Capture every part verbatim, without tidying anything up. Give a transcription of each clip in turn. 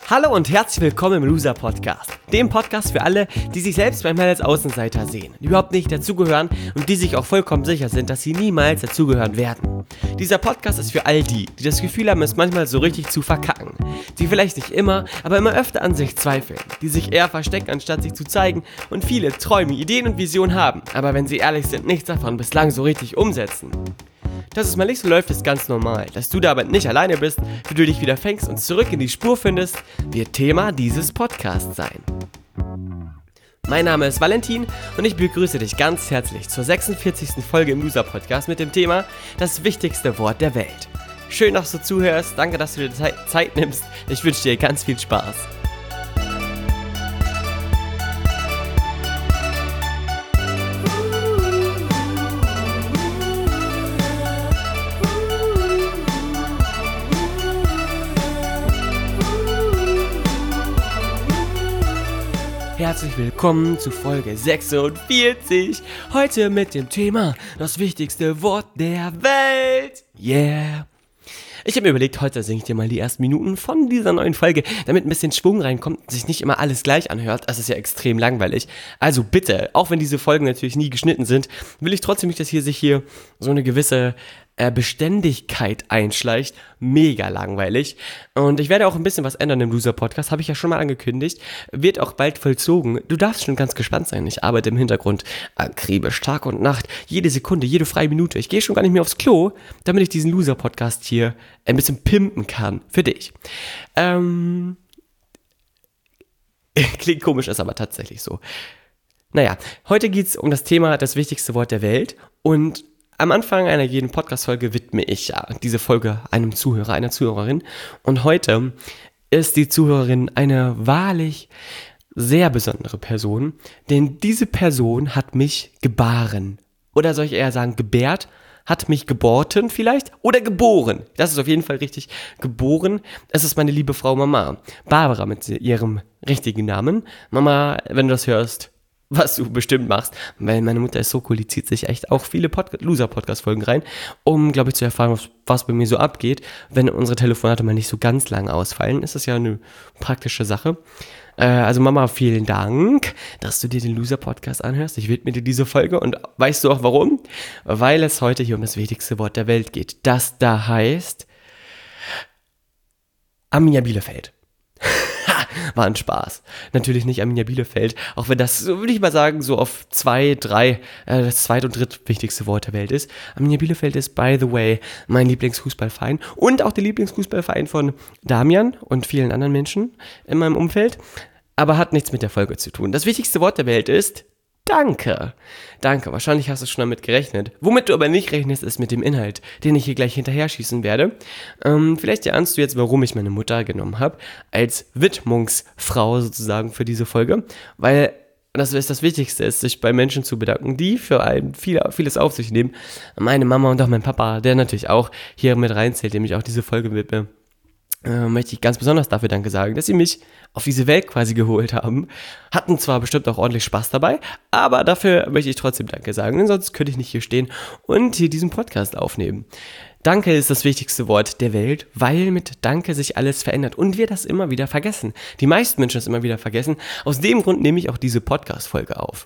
Hallo und herzlich willkommen im Loser Podcast, dem Podcast für alle, die sich selbst manchmal als Außenseiter sehen, die überhaupt nicht dazugehören und die sich auch vollkommen sicher sind, dass sie niemals dazugehören werden. Dieser Podcast ist für all die, die das Gefühl haben, es manchmal so richtig zu verkacken, die vielleicht nicht immer, aber immer öfter an sich zweifeln, die sich eher verstecken, anstatt sich zu zeigen und viele Träume, Ideen und Visionen haben, aber wenn sie ehrlich sind, nichts davon bislang so richtig umsetzen. Dass es mal nicht so läuft, ist ganz normal. Dass du dabei nicht alleine bist, wie du dich wieder fängst und zurück in die Spur findest, wird Thema dieses Podcasts sein. Mein Name ist Valentin und ich begrüße dich ganz herzlich zur sechsundvierzigsten Folge im Loser Podcast mit dem Thema das wichtigste Wort der Welt. Schön, dass du zuhörst, danke, dass du dir Ze- Zeit nimmst. Ich wünsche dir ganz viel Spaß. Herzlich willkommen zu Folge sechsundvierzig, heute mit dem Thema das wichtigste Wort der Welt. Yeah! Ich habe mir überlegt, heute singe ich dir mal die ersten Minuten von dieser neuen Folge, damit ein bisschen Schwung reinkommt und sich nicht immer alles gleich anhört. Das ist ja extrem langweilig. Also bitte, auch wenn diese Folgen natürlich nie geschnitten sind, will ich trotzdem nicht, dass hier sich hier so eine gewisse äh, Beständigkeit einschleicht. Mega langweilig. Und ich werde auch ein bisschen was ändern im Loser-Podcast, habe ich ja schon mal angekündigt. Wird auch bald vollzogen. Du darfst schon ganz gespannt sein. Ich arbeite im Hintergrund akribisch Tag und Nacht, jede Sekunde, jede freie Minute. Ich gehe schon gar nicht mehr aufs Klo, damit ich diesen Loser-Podcast hier ein bisschen pimpen kann für dich. Ähm, klingt komisch, ist aber tatsächlich so. Naja, heute geht es um das Thema das wichtigste Wort der Welt und am Anfang einer jeden Podcast-Folge widme ich ja diese Folge einem Zuhörer, einer Zuhörerin und heute ist die Zuhörerin eine wahrlich sehr besondere Person, denn diese Person hat mich gebaren oder soll ich eher sagen gebärt, hat mich geborten vielleicht oder geboren. Das ist auf jeden Fall richtig, geboren. Es ist meine liebe Frau Mama, Barbara mit ihrem richtigen Namen. Mama, wenn du das hörst, was du bestimmt machst, weil meine Mutter ist so cool, die zieht sich echt auch viele Pod- Loser-Podcast-Folgen rein, um, glaube ich, zu erfahren, was, was bei mir so abgeht. Wenn unsere Telefonate mal nicht so ganz lang ausfallen, ist das ja eine praktische Sache. Äh, also Mama, vielen Dank, dass du dir den Loser-Podcast anhörst. Ich widme dir diese Folge und weißt du auch warum? Weil es heute hier um das wichtigste Wort der Welt geht. Das da heißt Arminia Bielefeld. War ein Spaß. Natürlich nicht Arminia Bielefeld, auch wenn das, so würde ich mal sagen, so auf zwei, drei, äh, das zweit- und drittwichtigste Wort der Welt ist. Arminia Bielefeld ist, by the way, mein Lieblingsfußballverein und auch der Lieblingsfußballverein von Damian und vielen anderen Menschen in meinem Umfeld, aber hat nichts mit der Folge zu tun. Das wichtigste Wort der Welt ist Danke. Danke, wahrscheinlich hast du schon damit gerechnet. Womit du aber nicht rechnest, ist mit dem Inhalt, den ich hier gleich hinterher schießen werde. Ähm, vielleicht erahnst du jetzt, warum ich meine Mutter genommen habe, als Widmungsfrau sozusagen für diese Folge, weil das ist das Wichtigste, ist, sich bei Menschen zu bedanken, die für einen viel, vieles auf sich nehmen. Meine Mama und auch mein Papa, der natürlich auch hier mit reinzählt, dem ich auch diese Folge widme. Äh, möchte ich ganz besonders dafür Danke sagen, dass sie mich auf diese Welt quasi geholt haben. Hatten zwar bestimmt auch ordentlich Spaß dabei, aber dafür möchte ich trotzdem Danke sagen, denn sonst könnte ich nicht hier stehen und hier diesen Podcast aufnehmen. Danke ist das wichtigste Wort der Welt, weil mit Danke sich alles verändert und wir das immer wieder vergessen. Die meisten Menschen das immer wieder vergessen. Aus dem Grund nehme ich auch diese Podcast-Folge auf.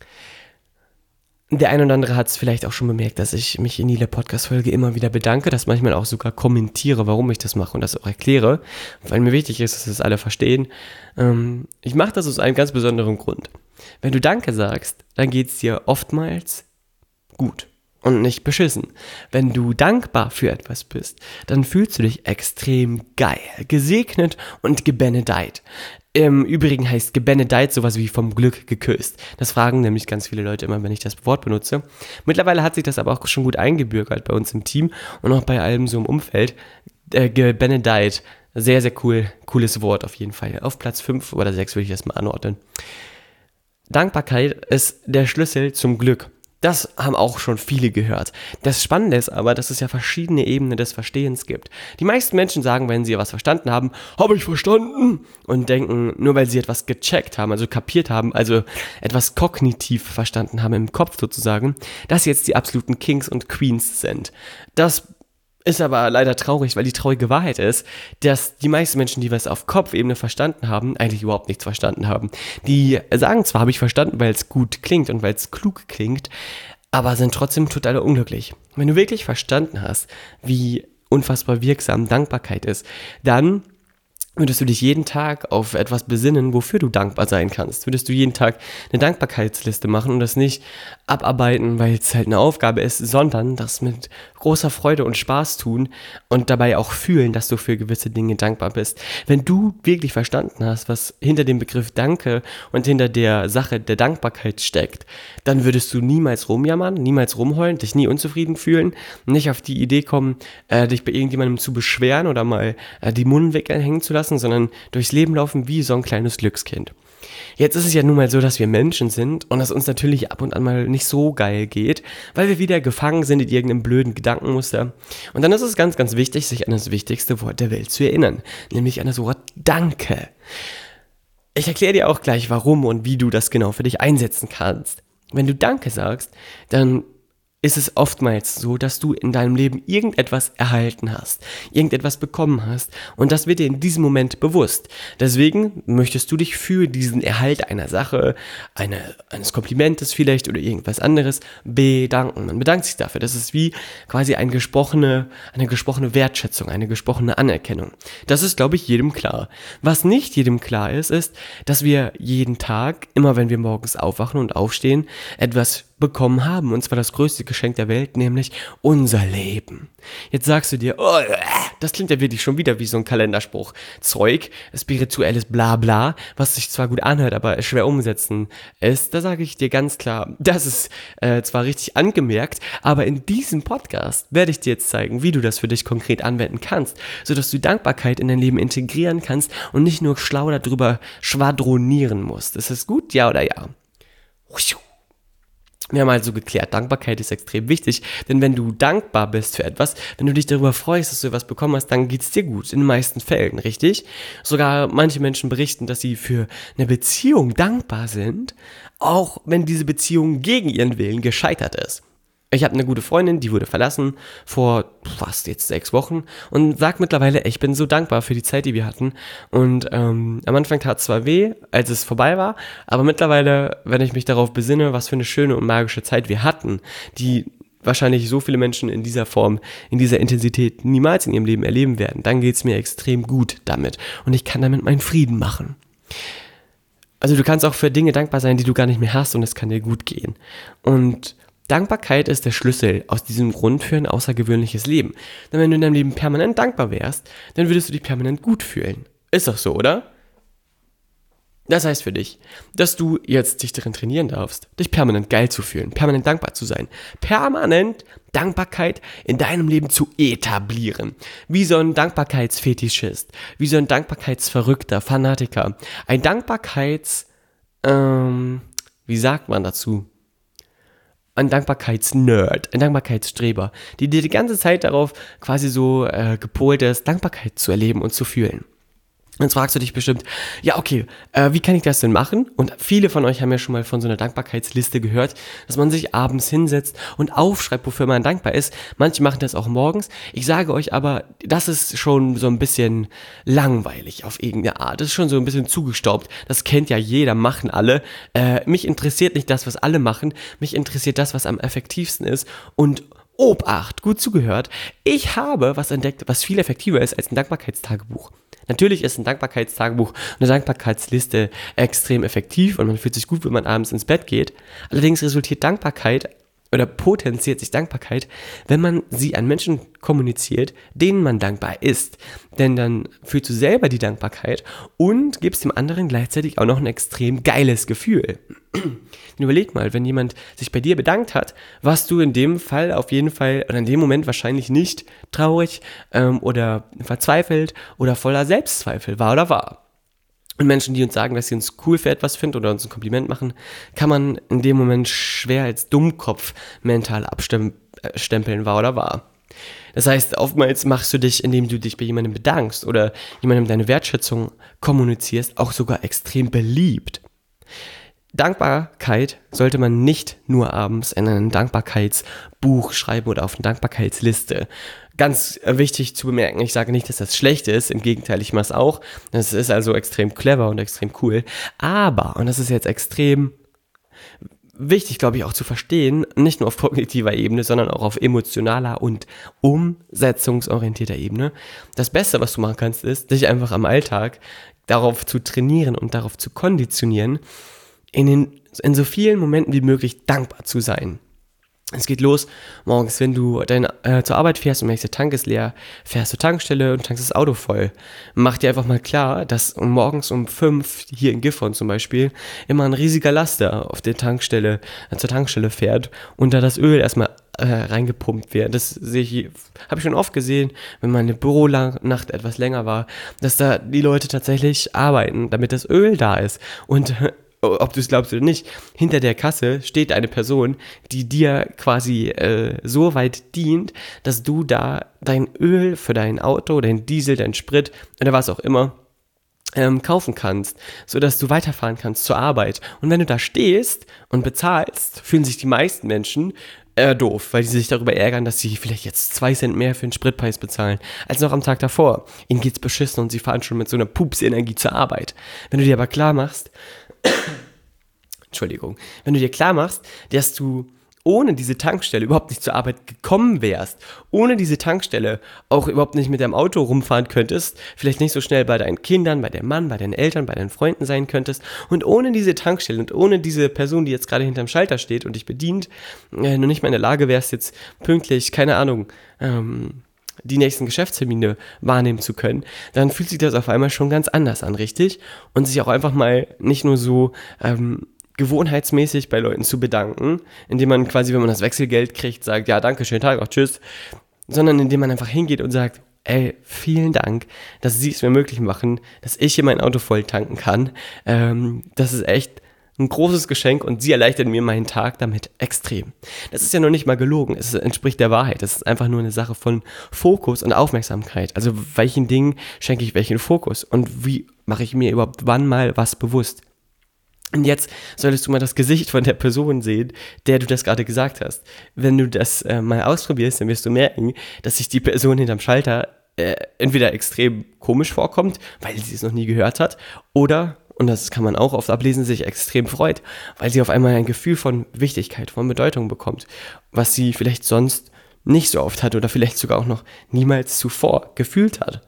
Der ein oder andere hat es vielleicht auch schon bemerkt, dass ich mich in jeder Podcast-Folge immer wieder bedanke, dass manchmal auch sogar kommentiere, warum ich das mache und das auch erkläre, weil mir wichtig ist, dass das alle verstehen. Ähm, ich mache das aus einem ganz besonderen Grund. Wenn du Danke sagst, dann geht es dir oftmals gut und nicht beschissen. Wenn du dankbar für etwas bist, dann fühlst du dich extrem geil, gesegnet und gebenedeit. Im Übrigen heißt gebenedeit sowas wie vom Glück geküsst. Das fragen nämlich ganz viele Leute immer, wenn ich das Wort benutze. Mittlerweile hat sich das aber auch schon gut eingebürgert bei uns im Team und auch bei allem so im Umfeld. Äh, gebenedeit, sehr, sehr cool, cooles Wort auf jeden Fall. Auf Platz fünf oder sechs würde ich das mal anordnen. Dankbarkeit ist der Schlüssel zum Glück. Das haben auch schon viele gehört. Das Spannende ist aber, dass es ja verschiedene Ebenen des Verstehens gibt. Die meisten Menschen sagen, wenn sie was verstanden haben, habe ich verstanden, und denken, nur weil sie etwas gecheckt haben, also kapiert haben, also etwas kognitiv verstanden haben im Kopf sozusagen, dass sie jetzt die absoluten Kings und Queens sind. Das Ist aber leider traurig, weil die traurige Wahrheit ist, dass die meisten Menschen, die was auf Kopfebene verstanden haben, eigentlich überhaupt nichts verstanden haben. Die sagen zwar, habe ich verstanden, weil es gut klingt und weil es klug klingt, aber sind trotzdem total unglücklich. Wenn du wirklich verstanden hast, wie unfassbar wirksam Dankbarkeit ist, dann würdest du dich jeden Tag auf etwas besinnen, wofür du dankbar sein kannst. Würdest du jeden Tag eine Dankbarkeitsliste machen und das nicht abarbeiten, weil es halt eine Aufgabe ist, sondern das mit großer Freude und Spaß tun und dabei auch fühlen, dass du für gewisse Dinge dankbar bist. Wenn du wirklich verstanden hast, was hinter dem Begriff Danke und hinter der Sache der Dankbarkeit steckt, dann würdest du niemals rumjammern, niemals rumheulen, dich nie unzufrieden fühlen, nicht auf die Idee kommen, äh, dich bei irgendjemandem zu beschweren oder mal äh, die Mundwinkel hängen zu lassen, sondern durchs Leben laufen wie so ein kleines Glückskind. Jetzt ist es ja nun mal so, dass wir Menschen sind und dass uns natürlich ab und an mal nicht so geil geht, weil wir wieder gefangen sind in irgendeinem blöden Gedankenmuster. Und dann ist es ganz, ganz wichtig, sich an das wichtigste Wort der Welt zu erinnern, nämlich an das Wort Danke. Ich erkläre dir auch gleich, warum und wie du das genau für dich einsetzen kannst. Wenn du Danke sagst, dann ist es oftmals so, dass du in deinem Leben irgendetwas erhalten hast, irgendetwas bekommen hast und das wird dir in diesem Moment bewusst. Deswegen möchtest du dich für diesen Erhalt einer Sache, eine, eines Komplimentes vielleicht oder irgendwas anderes bedanken. Man bedankt sich dafür. Das ist wie quasi eine gesprochene, eine gesprochene Wertschätzung, eine gesprochene Anerkennung. Das ist, glaube ich, jedem klar. Was nicht jedem klar ist, ist, dass wir jeden Tag, immer wenn wir morgens aufwachen und aufstehen, etwas bekommen haben, und zwar das größte Geschenk der Welt, nämlich unser Leben. Jetzt sagst du dir, oh, das klingt ja wirklich schon wieder wie so ein Kalenderspruch. Zeug, spirituelles Blabla, was sich zwar gut anhört, aber schwer umsetzen ist. Da sage ich dir ganz klar, das ist äh, zwar richtig angemerkt, aber in diesem Podcast werde ich dir jetzt zeigen, wie du das für dich konkret anwenden kannst, sodass du Dankbarkeit in dein Leben integrieren kannst und nicht nur schlau darüber schwadronieren musst. Ist das gut? Ja oder ja? Wir haben also geklärt, Dankbarkeit ist extrem wichtig, denn wenn du dankbar bist für etwas, wenn du dich darüber freust, dass du etwas bekommen hast, dann geht's dir gut, in den meisten Fällen, richtig? Sogar manche Menschen berichten, dass sie für eine Beziehung dankbar sind, auch wenn diese Beziehung gegen ihren Willen gescheitert ist. Ich habe eine gute Freundin, die wurde verlassen vor fast jetzt sechs Wochen und sagt mittlerweile, ich bin so dankbar für die Zeit, die wir hatten. Und ähm, am Anfang tat es zwar weh, als es vorbei war, aber mittlerweile, wenn ich mich darauf besinne, was für eine schöne und magische Zeit wir hatten, die wahrscheinlich so viele Menschen in dieser Form, in dieser Intensität niemals in ihrem Leben erleben werden, dann geht es mir extrem gut damit und ich kann damit meinen Frieden machen. Also du kannst auch für Dinge dankbar sein, die du gar nicht mehr hast und es kann dir gut gehen. Und Dankbarkeit ist der Schlüssel aus diesem Grund für ein außergewöhnliches Leben. Denn wenn du in deinem Leben permanent dankbar wärst, dann würdest du dich permanent gut fühlen. Ist doch so, oder? Das heißt für dich, dass du jetzt dich darin trainieren darfst, dich permanent geil zu fühlen, permanent dankbar zu sein, permanent Dankbarkeit in deinem Leben zu etablieren. Wie so ein Dankbarkeitsfetischist, wie so ein Dankbarkeitsverrückter, Fanatiker, ein Dankbarkeits, ähm, wie sagt man dazu? Ein Dankbarkeitsnerd, ein Dankbarkeitsstreber, die dir die ganze Zeit darauf quasi so äh, gepolt ist, Dankbarkeit zu erleben und zu fühlen. Jetzt fragst du dich bestimmt, ja okay, äh, wie kann ich das denn machen? Und viele von euch haben ja schon mal von so einer Dankbarkeitsliste gehört, dass man sich abends hinsetzt und aufschreibt, wofür man dankbar ist. Manche machen das auch morgens. Ich sage euch aber, das ist schon so ein bisschen langweilig auf irgendeine Art. Das ist schon so ein bisschen zugestaubt. Das kennt ja jeder, machen alle. Äh, mich interessiert nicht das, was alle machen. Mich interessiert das, was am effektivsten ist. Und Obacht, gut zugehört, ich habe was entdeckt, was viel effektiver ist als ein Dankbarkeitstagebuch. Natürlich ist ein Dankbarkeitstagebuch, eine Dankbarkeitsliste extrem effektiv und man fühlt sich gut, wenn man abends ins Bett geht. Allerdings resultiert Dankbarkeit oder potenziert sich Dankbarkeit, wenn man sie an Menschen kommuniziert, denen man dankbar ist. Denn dann fühlst du selber die Dankbarkeit und gibst dem anderen gleichzeitig auch noch ein extrem geiles Gefühl. Überleg mal, wenn jemand sich bei dir bedankt hat, warst du in dem Fall auf jeden Fall, oder in dem Moment wahrscheinlich nicht traurig ähm, oder verzweifelt oder voller Selbstzweifel, wahr oder wahr. Und Menschen, die uns sagen, dass sie uns cool für etwas finden oder uns ein Kompliment machen, kann man in dem Moment schwer als Dummkopf mental abstempeln, wahr oder wahr. Das heißt, oftmals machst du dich, indem du dich bei jemandem bedankst oder jemandem deine Wertschätzung kommunizierst, auch sogar extrem beliebt. Dankbarkeit sollte man nicht nur abends in ein Dankbarkeitsbuch schreiben oder auf eine Dankbarkeitsliste. Ganz wichtig zu bemerken, ich sage nicht, dass das schlecht ist, im Gegenteil, ich mache es auch. Das ist also extrem clever und extrem cool. Aber, und das ist jetzt extrem wichtig, glaube ich, auch zu verstehen, nicht nur auf kognitiver Ebene, sondern auch auf emotionaler und umsetzungsorientierter Ebene. Das Beste, was du machen kannst, ist, dich einfach am Alltag darauf zu trainieren und darauf zu konditionieren, in, den, in so vielen Momenten wie möglich dankbar zu sein. Es geht los morgens, wenn du deine, äh, zur Arbeit fährst und merkst, der Tank ist leer, fährst zur Tankstelle und tankst das Auto voll. Mach dir einfach mal klar, dass morgens um fünf, hier in Gifhorn zum Beispiel, immer ein riesiger Laster auf der Tankstelle, äh, zur Tankstelle fährt und da das Öl erstmal äh, reingepumpt wird. Das sehe ich, habe ich schon oft gesehen, wenn meine Büronacht etwas länger war, dass da die Leute tatsächlich arbeiten, damit das Öl da ist. Und ob du es glaubst oder nicht, hinter der Kasse steht eine Person, die dir quasi äh, so weit dient, dass du da dein Öl für dein Auto, dein Diesel, dein Sprit oder was auch immer ähm, kaufen kannst, sodass du weiterfahren kannst zur Arbeit. Und wenn du da stehst und bezahlst, fühlen sich die meisten Menschen äh, doof, weil die sich darüber ärgern, dass sie vielleicht jetzt zwei Cent mehr für den Spritpreis bezahlen, als noch am Tag davor. Ihnen geht's beschissen und sie fahren schon mit so einer Pupsenergie zur Arbeit. Wenn du dir aber klar machst, Entschuldigung, wenn du dir klar machst, dass du ohne diese Tankstelle überhaupt nicht zur Arbeit gekommen wärst, ohne diese Tankstelle auch überhaupt nicht mit deinem Auto rumfahren könntest, vielleicht nicht so schnell bei deinen Kindern, bei deinem Mann, bei deinen Eltern, bei deinen Freunden sein könntest und ohne diese Tankstelle und ohne diese Person, die jetzt gerade hinterm Schalter steht und dich bedient, äh, nur nicht mal in der Lage wärst, jetzt pünktlich, keine Ahnung, ähm, die nächsten Geschäftstermine wahrnehmen zu können, dann fühlt sich das auf einmal schon ganz anders an, richtig? Und sich auch einfach mal nicht nur so ähm, gewohnheitsmäßig bei Leuten zu bedanken, indem man quasi, wenn man das Wechselgeld kriegt, sagt, ja, danke, schönen Tag, auch tschüss, sondern indem man einfach hingeht und sagt, ey, vielen Dank, dass Sie es mir möglich machen, dass ich hier mein Auto voll tanken kann. Ähm, das ist echt ein großes Geschenk und Sie erleichtern mir meinen Tag damit extrem. Das ist ja noch nicht mal gelogen, es entspricht der Wahrheit. Das ist einfach nur eine Sache von Fokus und Aufmerksamkeit. Also welchen Dingen schenke ich welchen Fokus und wie mache ich mir überhaupt wann mal was bewusst? Und jetzt solltest du mal das Gesicht von der Person sehen, der du das gerade gesagt hast. Wenn du das äh, mal ausprobierst, dann wirst du merken, dass sich die Person hinterm Schalter äh, entweder extrem komisch vorkommt, weil sie es noch nie gehört hat, oder, und das kann man auch oft ablesen, sich extrem freut, weil sie auf einmal ein Gefühl von Wichtigkeit, von Bedeutung bekommt, was sie vielleicht sonst nicht so oft hat oder vielleicht sogar auch noch niemals zuvor gefühlt hat.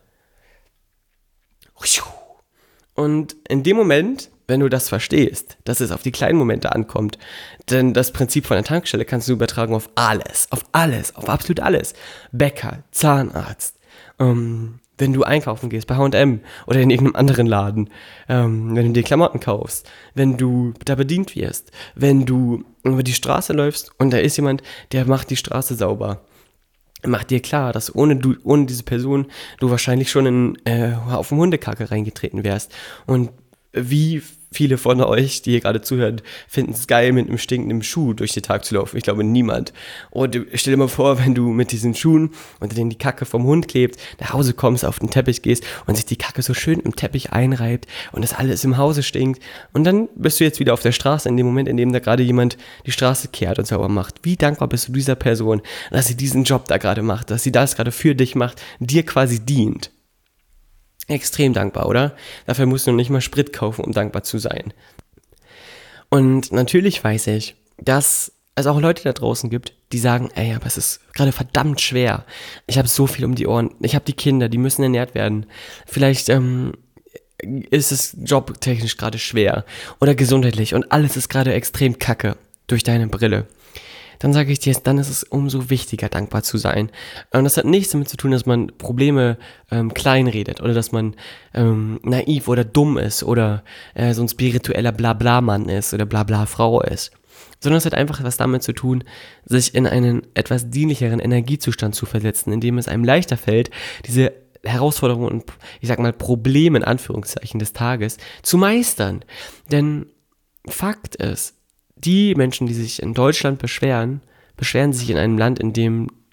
Und in dem Moment, wenn du das verstehst, dass es auf die kleinen Momente ankommt, denn das Prinzip von der Tankstelle kannst du übertragen auf alles, auf alles, auf absolut alles. Bäcker, Zahnarzt, ähm, wenn du einkaufen gehst bei H und M oder in irgendeinem anderen Laden, ähm, wenn du dir Klamotten kaufst, wenn du da bedient wirst, wenn du über die Straße läufst und da ist jemand, der macht die Straße sauber. Mach dir klar, dass ohne du, ohne diese Person du wahrscheinlich schon in äh, auf den Hundekacke reingetreten wärst. Und wie viele von euch, die hier gerade zuhören, finden es geil, mit einem stinkenden Schuh durch den Tag zu laufen? Ich glaube, niemand. Und stell dir mal vor, wenn du mit diesen Schuhen, unter denen die Kacke vom Hund klebt, nach Hause kommst, auf den Teppich gehst und sich die Kacke so schön im Teppich einreibt und das alles im Hause stinkt. Und dann bist du jetzt wieder auf der Straße in dem Moment, in dem da gerade jemand die Straße kehrt und sauber macht. Wie dankbar bist du dieser Person, dass sie diesen Job da gerade macht, dass sie das gerade für dich macht, dir quasi dient? Extrem dankbar, oder? Dafür musst du nicht mal Sprit kaufen, um dankbar zu sein. Und natürlich weiß ich, dass es auch Leute da draußen gibt, die sagen, ey, aber es ist gerade verdammt schwer. Ich habe so viel um die Ohren. Ich habe die Kinder, die müssen ernährt werden. Vielleicht ähm, ist es jobtechnisch gerade schwer oder gesundheitlich und alles ist gerade extrem kacke durch deine Brille. Dann sage ich dir, dann ist es umso wichtiger, dankbar zu sein. Und das hat nichts damit zu tun, dass man Probleme ähm, kleinredet oder dass man ähm, naiv oder dumm ist oder äh, so ein spiritueller Blabla-Mann ist oder Blabla-Frau ist. Sondern es hat einfach was damit zu tun, sich in einen etwas dienlicheren Energiezustand zu versetzen, in dem es einem leichter fällt, diese Herausforderungen und, ich sag mal, Probleme in Anführungszeichen des Tages zu meistern. Denn Fakt ist, die Menschen, die sich in Deutschland beschweren, beschweren sich in einem Land, in dem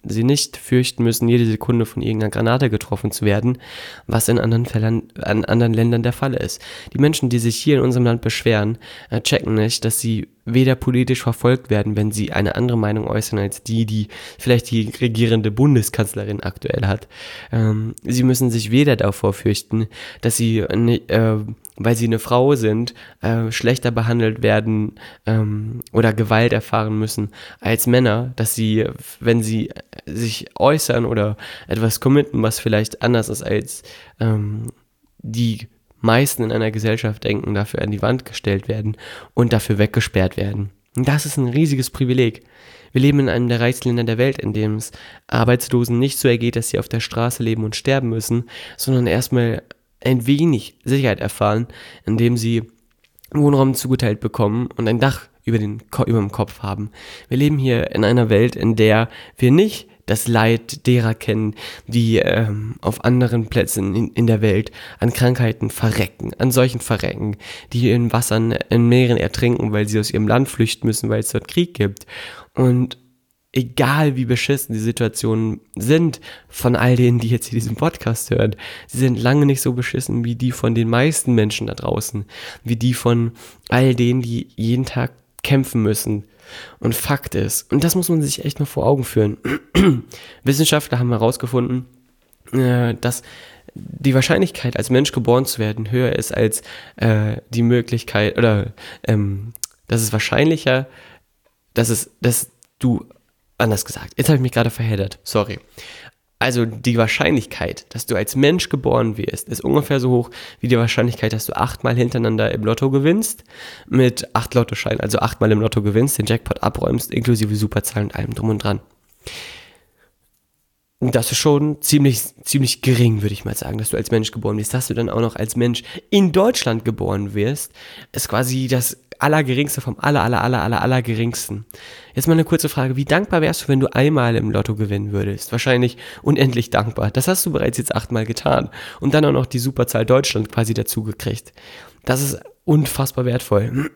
sie nicht fürchten müssen, jede Sekunde von irgendeiner Granate getroffen zu werden, was in anderen Fällen, an anderen Ländern der Fall ist. Die Menschen, die sich hier in unserem Land beschweren, äh, checken nicht, dass sie weder politisch verfolgt werden, wenn sie eine andere Meinung äußern als die, die vielleicht die regierende Bundeskanzlerin aktuell hat. Ähm, sie müssen sich weder davor fürchten, dass sie, äh, weil sie eine Frau sind, äh, schlechter behandelt werden ähm, oder Gewalt erfahren müssen als Männer, dass sie, wenn sie sich äußern oder etwas committen, was vielleicht anders ist als ähm, die meisten in einer Gesellschaft denken, dafür an die Wand gestellt werden und dafür weggesperrt werden. Und das ist ein riesiges Privileg. Wir leben in einem der reichsten Länder der Welt, in dem es Arbeitslosen nicht so ergeht, dass sie auf der Straße leben und sterben müssen, sondern erstmal ein wenig Sicherheit erfahren, indem sie Wohnraum zugeteilt bekommen und ein Dach über, den, über dem Kopf haben. Wir leben hier in einer Welt, in der wir nicht das Leid derer kennen, die ähm, auf anderen Plätzen in, in der Welt an Krankheiten verrecken, an Seuchen verrecken, die in Wassern, in Meeren ertrinken, weil sie aus ihrem Land flüchten müssen, weil es dort Krieg gibt. Und egal wie beschissen die Situationen sind von all denen, die jetzt hier diesen Podcast hören, sie sind lange nicht so beschissen wie die von den meisten Menschen da draußen, wie die von all denen, die jeden Tag kämpfen müssen. Und Fakt ist, und das muss man sich echt mal vor Augen führen, Wissenschaftler haben herausgefunden, äh, dass die Wahrscheinlichkeit, als Mensch geboren zu werden, höher ist als äh, die Möglichkeit, oder ähm, dass es wahrscheinlicher, dass es, dass du, anders gesagt, jetzt habe ich mich gerade verheddert, sorry. Also die Wahrscheinlichkeit, dass du als Mensch geboren wirst, ist ungefähr so hoch wie die Wahrscheinlichkeit, dass du achtmal hintereinander im Lotto gewinnst, mit acht Lottoscheinen, also achtmal im Lotto gewinnst, den Jackpot abräumst, inklusive Superzahlen und allem drum und dran. Das ist schon ziemlich, ziemlich gering, würde ich mal sagen, dass du als Mensch geboren wirst. Dass du dann auch noch als Mensch in Deutschland geboren wirst, ist quasi das Allergeringste vom aller, aller, aller, aller, allergeringsten. Jetzt mal eine kurze Frage. Wie dankbar wärst du, wenn du einmal im Lotto gewinnen würdest? Wahrscheinlich unendlich dankbar. Das hast du bereits jetzt achtmal getan. Und dann auch noch die Superzahl Deutschland quasi dazu gekriegt. Das ist unfassbar wertvoll.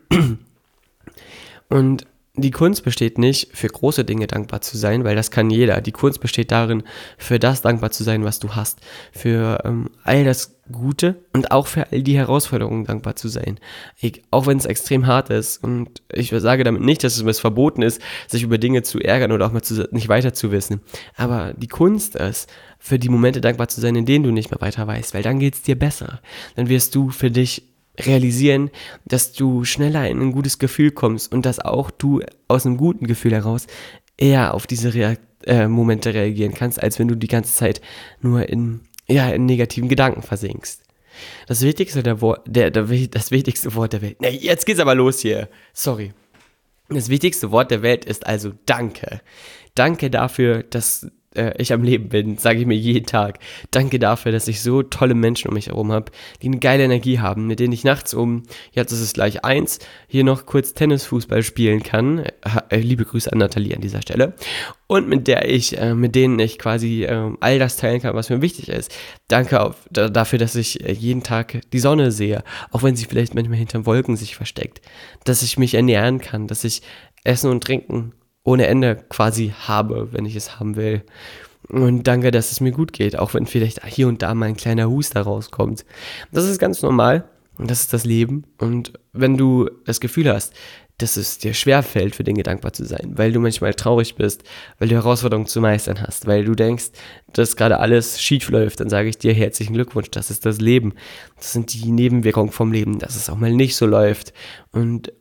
Und die Kunst besteht nicht, für große Dinge dankbar zu sein, weil das kann jeder. Die Kunst besteht darin, für das dankbar zu sein, was du hast. Für ähm, all das Gute und auch für all die Herausforderungen dankbar zu sein. Ich, auch wenn es extrem hart ist. Und ich sage damit nicht, dass es verboten ist, sich über Dinge zu ärgern oder auch mal zu, nicht weiter zu wissen. Aber die Kunst ist, für die Momente dankbar zu sein, in denen du nicht mehr weiter weißt, weil dann geht es dir besser. Dann wirst du für dich realisieren, dass du schneller in ein gutes Gefühl kommst und dass auch du aus einem guten Gefühl heraus eher auf diese Reakt- äh, Momente reagieren kannst, als wenn du die ganze Zeit nur in, ja, in negativen Gedanken versinkst. Das wichtigste, der Wo- der, der, das wichtigste Wort der Welt, nee, jetzt geht's aber los hier, sorry. Das wichtigste Wort der Welt ist also Danke. Danke dafür, dass ich am Leben bin, sage ich mir jeden Tag. Danke dafür, dass ich so tolle Menschen um mich herum habe, die eine geile Energie haben, mit denen ich nachts um, jetzt ist es gleich eins, hier noch kurz Tennisfußball spielen kann. Liebe Grüße an Nathalie an dieser Stelle. Und mit der ich, äh, mit denen ich quasi äh, all das teilen kann, was mir wichtig ist. Danke auf, da, dafür, dass ich äh, jeden Tag die Sonne sehe, auch wenn sie vielleicht manchmal hinter Wolken sich versteckt. Dass ich mich ernähren kann, dass ich Essen und Trinken ohne Ende quasi habe, wenn ich es haben will. Und danke, dass es mir gut geht, auch wenn vielleicht hier und da mal ein kleiner Huster rauskommt. Das ist ganz normal und das ist das Leben. Und wenn du das Gefühl hast, dass es dir schwerfällt, für Dinge dankbar zu sein, weil du manchmal traurig bist, weil du Herausforderungen zu meistern hast, weil du denkst, dass gerade alles schief läuft, dann sage ich dir herzlichen Glückwunsch, das ist das Leben. Das sind die Nebenwirkungen vom Leben, dass es auch mal nicht so läuft. Und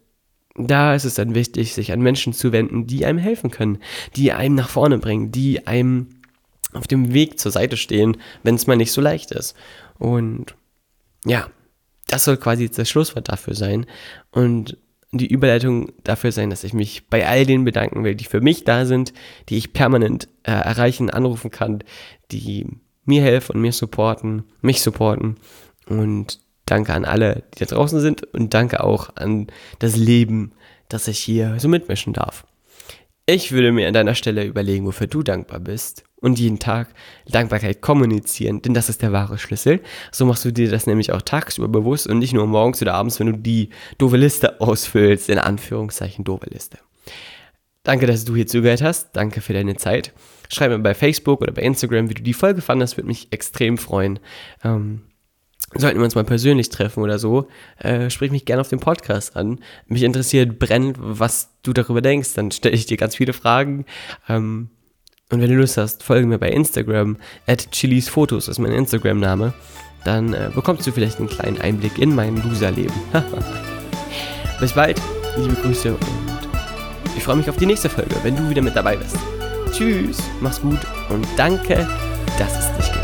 da ist es dann wichtig, sich an Menschen zu wenden, die einem helfen können, die einem nach vorne bringen, die einem auf dem Weg zur Seite stehen, wenn es mal nicht so leicht ist. Und ja, das soll quasi jetzt das Schlusswort dafür sein und die Überleitung dafür sein, dass ich mich bei all denen bedanken will, die für mich da sind, die ich permanent äh, erreichen, anrufen kann, die mir helfen und mir supporten, mich supporten. Und danke an alle, die da draußen sind, und danke auch an das Leben, dass ich hier so mitmischen darf. Ich würde mir an deiner Stelle überlegen, wofür du dankbar bist, und jeden Tag Dankbarkeit kommunizieren, denn das ist der wahre Schlüssel. So machst du dir das nämlich auch tagsüber bewusst und nicht nur morgens oder abends, wenn du die doofe Liste ausfüllst, in Anführungszeichen doofe Liste. Danke, dass du hier zugehört hast. Danke für deine Zeit. schreib mir bei Facebook oder bei Instagram, wie du die Folge fandest, würde mich extrem freuen. Ähm, sollten wir uns mal persönlich treffen oder so, äh, sprich mich gerne auf dem Podcast an. Mich interessiert brennend, was du darüber denkst, dann stelle ich dir ganz viele Fragen. Ähm, und wenn du Lust hast, folge mir bei Instagram, at chilisfotos ist mein Instagram-Name. Dann äh, bekommst du vielleicht einen kleinen Einblick in mein Loser-Leben. Bis bald, liebe Grüße und ich freue mich auf die nächste Folge, wenn du wieder mit dabei bist. Tschüss, mach's gut und danke, dass es dich gibt.